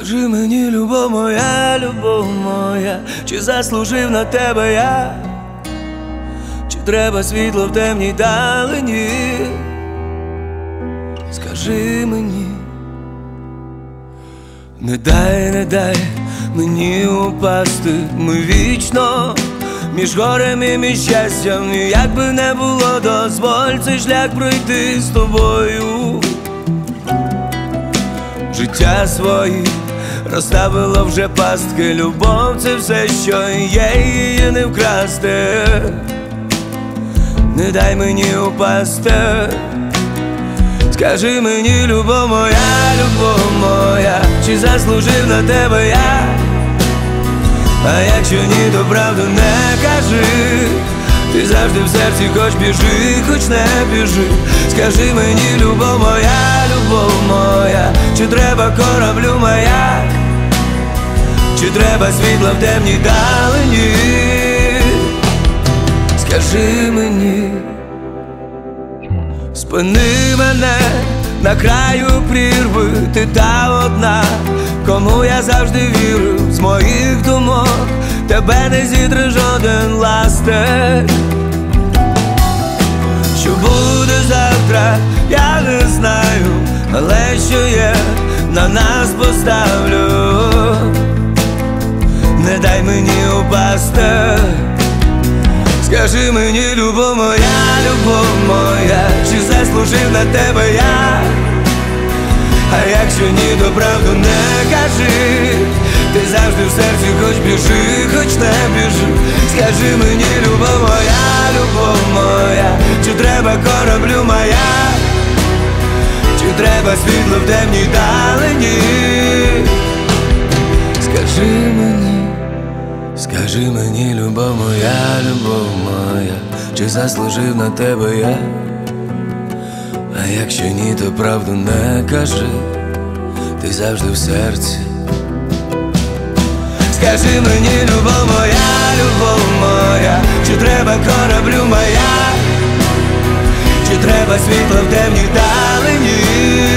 Скажи мені, любов моя, чи заслужив на тебе я, чи треба світло в темній далині? Скажи мені, не дай мені упасти. Ми вічно між горем і між щастям, і як би не було, дозволь цей шлях пройти з тобою. Життя своє розставило вже пастки. Любов — це все, що є, її не вкрасти. Не дай мені упасти. Скажи мені, любов моя, чи заслужив на тебе я? А якщо ні, то правду не кажи. Ти завжди в серці, хоч біжи, хоч не біжи. Скажи мені, любов моя, чи треба кораблю маяк, чи треба світла в темній далині? Скажи мені, спини мене на краю прірви. Ти та одна, кому я завжди вірив. З моїх думок тебе не зітре жоден ластик. Що буде завтра, я не знаю, але що є, на нас поставлю. Не дай мені упасти. Скажи мені, любов моя, чи заслужив на тебе я? А якщо ні, то правду не кажи. Ти завжди в серці, хоч біжи, хоч не біжи. Скажи мені, любов моя, чи треба кораблю маяк, чи треба світло в темній далині? Скажи мені, любов моя, чи заслужив на тебе я? А якщо ні, то правду не кажи. Ти завжди в серці. Скажи мені, любов моя, чи треба кораблю маяк, чи треба світло в темній далині?